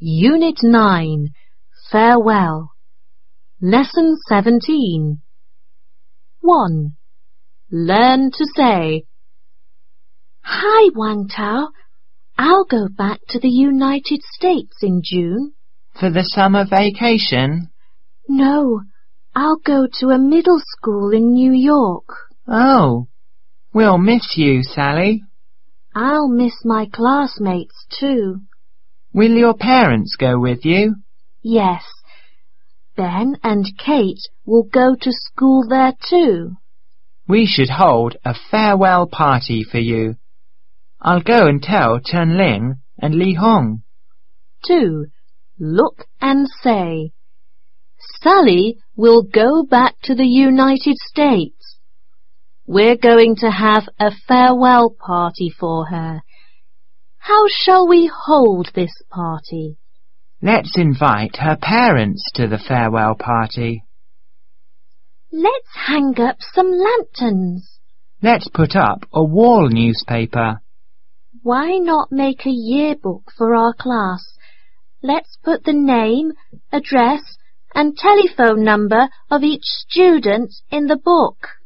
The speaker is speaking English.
Unit 9, Farewell. Lesson 17. 1. Learn to say, Hi, Wang Tao. I'll go back to the United States in June. For the summer vacation? No, I'll go to a middle school in New York. Oh, we'll miss you, Sally. I'll miss my classmates too. Will your parents go with you? Yes. Ben and Kate will go to school there too. We should hold a farewell party for you. I'll go and tell Chen Ling and Li Hong. 2. Look and say, Sally will go back to the United States. We're going to have a farewell party for her. How shall we hold this party? Let's invite her parents to the farewell party. Let's hang up some lanterns. Let's put up a wall newspaper. Why not make a yearbook for our class? Let's put the name, address, and telephone number of each student in the book.